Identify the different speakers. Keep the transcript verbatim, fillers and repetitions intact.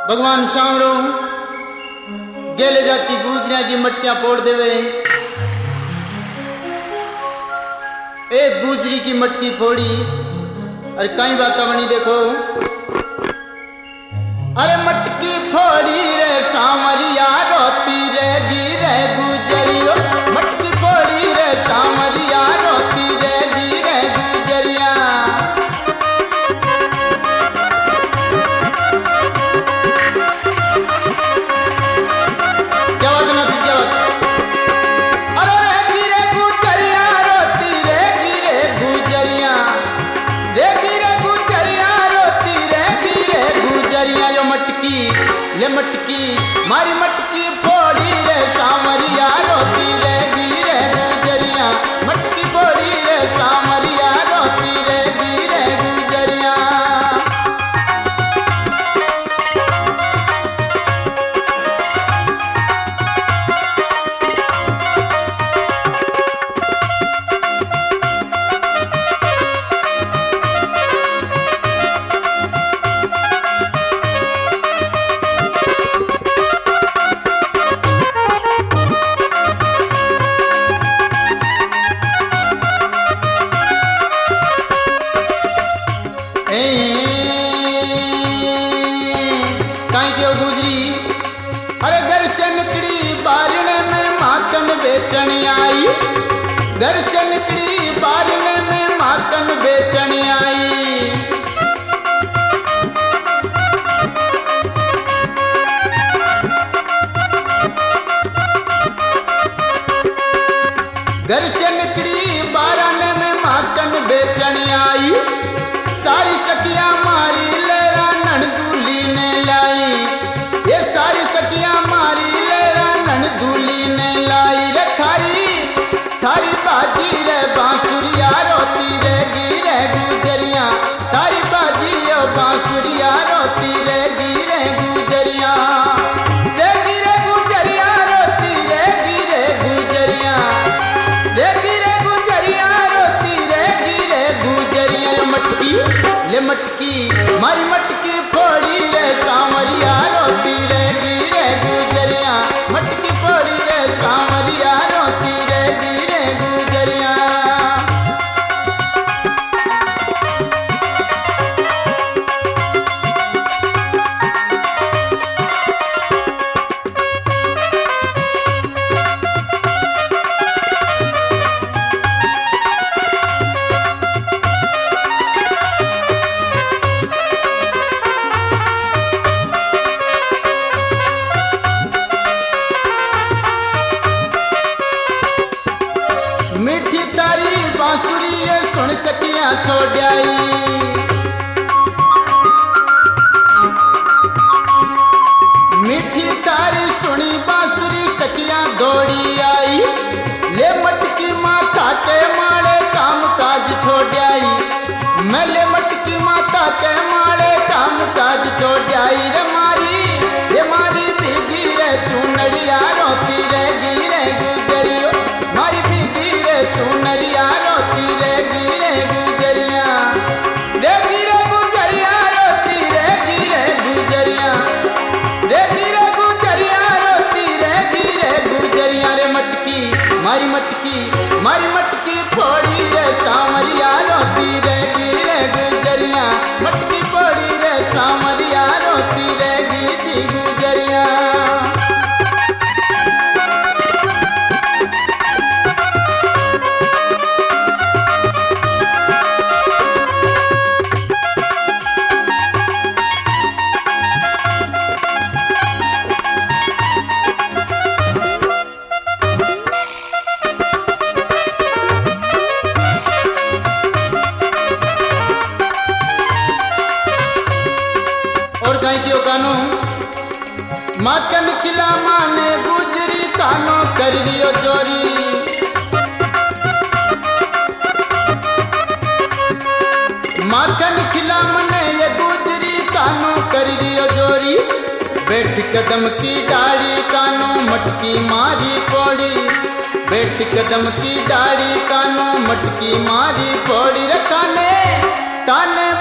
Speaker 1: भगवान शामरो गेले जाती गुजरिया की मटकियां फोड़ देवे। एक गुजरी की मटकी फोड़ी अरे कई बात बनी देखो। अरे मटकी फोड़ी रे सामरिया रोती रे गिरे गुजरियो। मटकी फोड़ी रे सामरिया रोती रे गिरे गुजरिया। क्या बात ना क्या बात। अरे रे गिरे गुजरिया रोती रे गिरे गुजरिया। रे गिरे गुजरिया रोती रे गिरे गुजरिया। यो मटकी ले मटकी मारी मटकी फोड़ी रे सामरिया रोती रे गिरे गुजरिया। मटकी फोड़ी रे सामरिया रोती रे गिरे गुजरिया। काई क्यों गुजरी। अरे घर से निकली बारने में माखन बेचन आई। घर से निकली बारने में माखन बेचन आई। घर से निकली बारने में माखन बेचन आई। सारी सखिया मारी लेरा ननदूली ने लाई। ये सारी सखिया मारी लेरा ननदूली ने लाई। रे थारी थारी बाजी रे बांसुरिया रोती रे गिरे गुजरिया। थारी बाजी यो बांसुरिया रोती रे गिरे गुजरिया। रे गिरे गुजरिया रोती रे गिरे गुजरिया। रे गिरे गुजरिया रोती रे गिरे गुजरिया। मटकी ले मटकी मारी मटकी फोड़ी रे सामरिया रोती रे गिरे गुजरिया। मटकी फोड़ी रे सामरिया रोती रे गिरे गुजरिया। मीठी तारी बांसुरी ये सुन सकिया छोड़ाई। मीठी तारी सुनी बांसुरी सकिया दौड़ी आई। ले मटकी माता के माले काम काज छोड़ाई। मैं ले मटकी माता के माले काम काज छोड़ाई। रे मारी ये मारी भीगी रे चुनड़िया रोती रे गिरे गुजरियो। मारी भीगी रे चुनरिया रोती रे गिरे गुजरिया। रे गिरे गुजरिया रोती रे गिरे गुजरिया। रे गिरे गुजरिया रोती रे गिरे गुजरिया। रे मटकी मारी मटकी मारी मटकी फोड़ी रे सामरिया रोती रे गिरे गुजरिया। मटकी फोड़ी रे सामरिया रोती रे गिजी गुजरिया। और कहीं क्यों कानो माकन किला माने गुजरी कानो कर लियो चोरी। माकन खिला मने ये गुजरी कानो कर लियो चोरी। बैठ कदम की डाड़ी कानो मटकी मारी फोड़ी। बैठ कदम की डाड़ी कानो मटकी मारी फोड़ी। रे ताने ताने